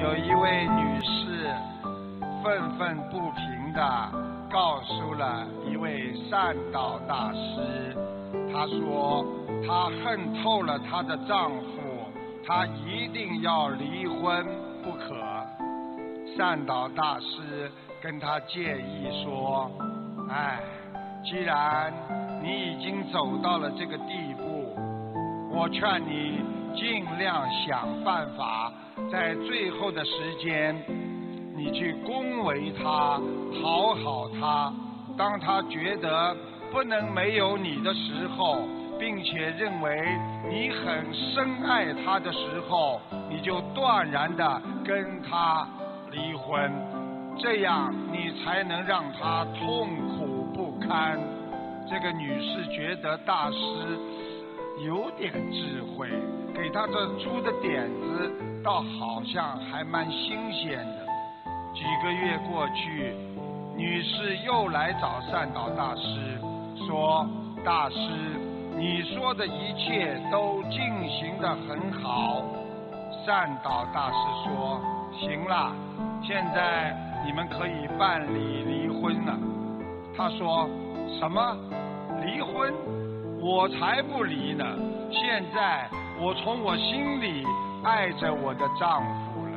有一位女士愤愤不平地告诉了一位善导大师，她说她恨透了她的丈夫，她一定要离婚不可。善导大师跟她建议说，既然你已经走到了这个地步，我劝你尽量想办法，在最后的时间你去恭维他，讨好他。当他觉得不能没有你的时候，并且认为你很深爱他的时候，你就断然的跟他离婚，这样你才能让他痛苦不堪。这个女士觉得大师有点智慧，给她这出的点子倒好像还蛮新鲜的。几个月过去，女士又来找善导大师说，大师，你说的一切都进行得很好。善导大师说，行了，现在你们可以办理离婚了。他说，什么离婚？我才不离呢，现在我从我心里爱着我的丈夫了。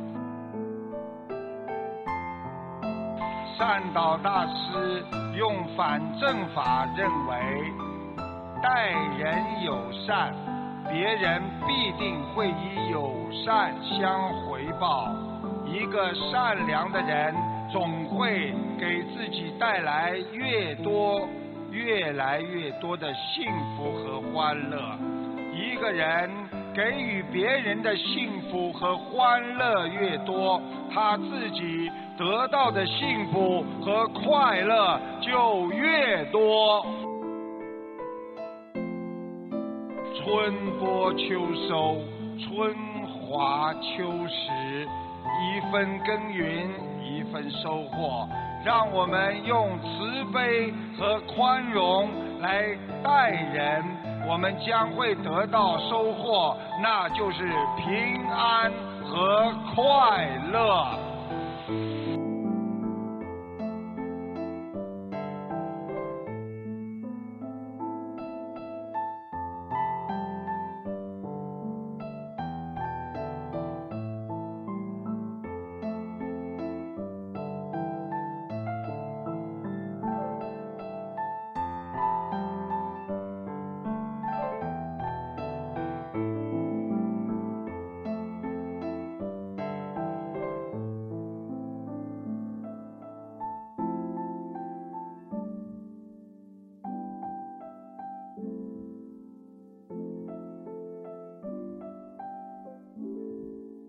善导大师用反证法认为，待人友善，别人必定会以友善相回报。一个善良的人总会给自己带来越来越多的幸福和欢乐。一个人给予别人的幸福和欢乐越多，他自己得到的幸福和快乐就越多。春播秋收，春华秋实，一分耕耘一分收获。让我们用慈悲和宽容来待人，我们将会得到收获，那就是平安和快乐。